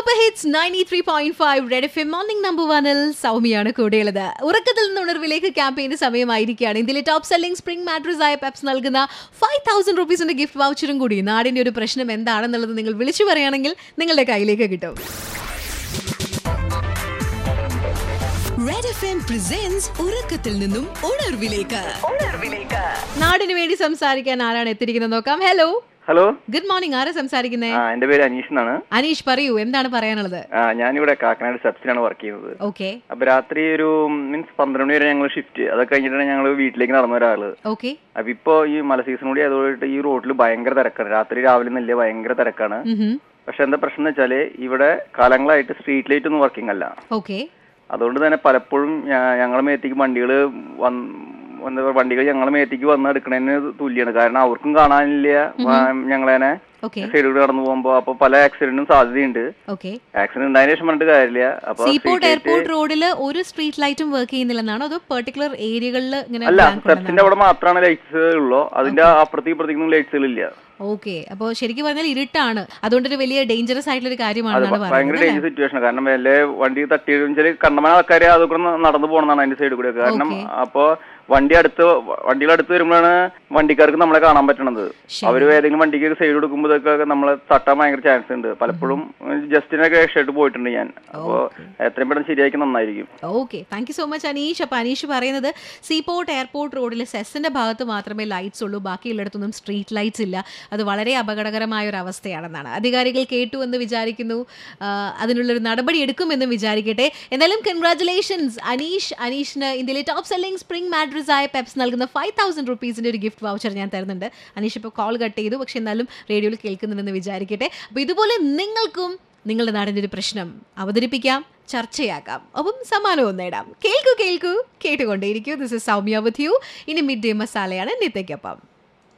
Super hits 93.5 Red F M morning number 1-ൽ സൗമ്യയാണ് കൂടെയുള്ളത്. ഉറക്കത്തിൽ നിന്ന് ഉണർവിലേക്ക് ക്യാമ്പയിന് സമയമായിരിക്കുകയാണ്. ഇന്ത്യയിലെ ടോപ്പ് സെല്ലിംഗ് സ്പ്രിംഗ് മാട്രസ് ആയ പെപ്സ് നൽകുന്ന 5,000 റുപ്പീസിന്റെ ഗിഫ്റ്റ് വൗച്ചറും കൂടി. നാടിന്റെ ഒരു പ്രശ്നം എന്താണെന്നുള്ളത് നിങ്ങൾ വിളിച്ചു പറയുകയാണെങ്കിൽ നിങ്ങളുടെ കയ്യിലേക്ക് കിട്ടും. റെഡ് എഫ്എം പ്രസൻസ് ഉറക്കത്തിൽ നിന്നും ഉണർവിലേക്ക്. നാടിന് വേണ്ടി സംസാരിക്കാൻ ആരാണ് എത്തിയിരിക്കുന്നത് നോക്കാം. Hello, good morning. ആരാ സംസാരിക്കുന്നത്? എന്റെ പേര് അനീഷ് എന്നാണ്. അനീഷ്, പറയൂ, എന്താണ് പറയാനുള്ളത്? ഞാനിവിടെ കാക്കനാട് സെപ്സിലാണ് വർക്ക് ചെയ്യുന്നത്. ഓക്കെ. അപ്പൊ രാത്രി ഒരു 12 മണി വരെ ഞങ്ങൾ ഷിഫ്റ്റ്, അതൊക്കെ കഴിഞ്ഞിട്ടാണ് ഞങ്ങൾ വീട്ടിലേക്ക് നടന്ന ഒരാള്. ഓക്കെ. അപ്പൊ ഇപ്പൊ ഈ മല സീസൺ കൂടി ആയതുകൊണ്ട് ഈ റോഡിൽ ഭയങ്കര തിരക്കാണ്. രാത്രി രാവിലെ നല്ല ഭയങ്കര തിരക്കാണ്. പക്ഷെ എന്താ പ്രശ്നം എന്ന് വെച്ചാല് ഇവിടെ കാലങ്ങളായിട്ട് സ്ട്രീറ്റ് ലൈറ്റ് ഒന്നും വർക്കിംഗ് അല്ല. ഓക്കെ. അതുകൊണ്ട് തന്നെ പലപ്പോഴും ഞങ്ങളെ മേത്തേക്ക് വണ്ടികൾ ഞങ്ങളെ മേത്തേക്ക് വന്ന് എടുക്കണതിന് തുല്യാണ്. കാരണം അവർക്കും കാണാനില്ല ഞങ്ങളതിനെ സൈഡിലൂടെ കടന്നു പോകുമ്പോ. അപ്പൊ പല ആക്സിഡന്റും സാധ്യതയുണ്ട്. ആക്സിഡന്റ് ഉണ്ടായതിനു ശേഷം പറഞ്ഞിട്ട് കാര്യമില്ല. അപ്പൊ സീപോർട്ട് എയർപോർട്ട് റോഡിൽ ഒരു സ്ട്രീറ്റ് ലൈറ്റും വർക്ക് ചെയ്യുന്നില്ലെന്നാണോ അതോ പെർട്ടിക്കുലർ ഏരിയകളിൽ? അല്ല, സ്റ്റെപ്സിന്റെ അവിടെ മാത്രമാണ് ലൈറ്റ്സ് ഉള്ളൂ. അതിന്റെ അപ്പുറത്തേക്ക് ഇപ്പുറത്തേക്കൊന്നും ലൈറ്റ്സുകൾ ഇല്ല. ഓക്കെ. അപ്പൊ ശരിക്കും പറഞ്ഞാൽ ഇരുട്ടാണ്. അതുകൊണ്ടൊരു വലിയ ഡേഞ്ചറസ് ആയിട്ടുള്ള ഒരു കാര്യമാണ്. ഭയങ്കര ഡേഞ്ചർ സിറ്റുവേഷൻ. കാരണം വല്ല വണ്ടി തട്ടിയെന്ന് കണ്ടമാന ആൾക്കാരെ അതൊക്കെ നടന്നു പോകണമെന്നാണ് അതിന്റെ സൈഡിൽ കൂടെ. കാരണം അപ്പൊ വണ്ടികളടുത്ത് വരുമ്പോഴാണ് വണ്ടിക്കാർക്ക് നമ്മളെ കാണാൻ പറ്റണത്. അവര് ഏതെങ്കിലും വണ്ടിക്ക് സൈഡ് കൊടുക്കുമ്പോഴൊക്കെ നമ്മളെ തട്ടാൻ ഭയങ്കര ചാൻസ് ഉണ്ട്. പലപ്പോഴും ജസ്റ്റിനൊക്കെ രക്ഷയായിട്ട് പോയിട്ടുണ്ട് ഞാൻ. അപ്പൊ എത്രയും പെട്ടെന്ന് ശരിയാക്കി നന്നായിരിക്കും. Okay, thank you so much Aneesh. അപ്പൊ അനീഷ് പറയുന്നത് സീപോർട്ട് എയർപോർട്ട് റോഡിലെ സെസ്സിന്റെ ഭാഗത്ത് മാത്രമേ ലൈറ്റ്സ് ഉള്ളൂ, ബാക്കിയുള്ളിടത്തൊന്നും സ്ട്രീറ്റ് ലൈറ്റ്സ് ഇല്ല. അത് വളരെ അപകടകരമായ ഒരു അവസ്ഥയാണെന്നാണ്. അധികാരികൾ കേട്ടു എന്ന് വിചാരിക്കുന്നു. അതിനുള്ളൊരു നടപടി എടുക്കുമെന്നും വിചാരിക്കട്ടെ. എന്തായാലും കൺഗ്രാറ്റുലേഷൻസ് അനീഷിന് ഇന്ത്യയിലെ ടോപ്പ് സെല്ലിംഗ് സ്പ്രിംഗ് മാട്രസ് ആയ പെപ്സ് നൽകുന്ന 5,000 റുപ്പീസിന്റെ ഒരു ഗിഫ്റ്റ് വൗച്ചർ ഞാൻ തരുന്നുണ്ട്. അനീഷ് ഇപ്പോൾ കോൾ കട്ട് ചെയ്തു, പക്ഷെ എന്നാലും റേഡിയോയിൽ കേൾക്കുന്നുണ്ടെന്ന് വിചാരിക്കട്ടെ. അപ്പോൾ ഇതുപോലെ നിങ്ങൾക്കും നിങ്ങളുടെ നാടിൻ്റെ ഒരു പ്രശ്നം അവതരിപ്പിക്കാം, ചർച്ചയാക്കാം, ഒപ്പം സമ്മാനവും നേടാം. കേൾക്കൂ കേട്ടുകൊണ്ടേയിരിക്കൂ. This is Soumya with you. ഇനി മിഡ് ഡേ മസാലയാണ് നിത്യയ്ക്കൊപ്പം.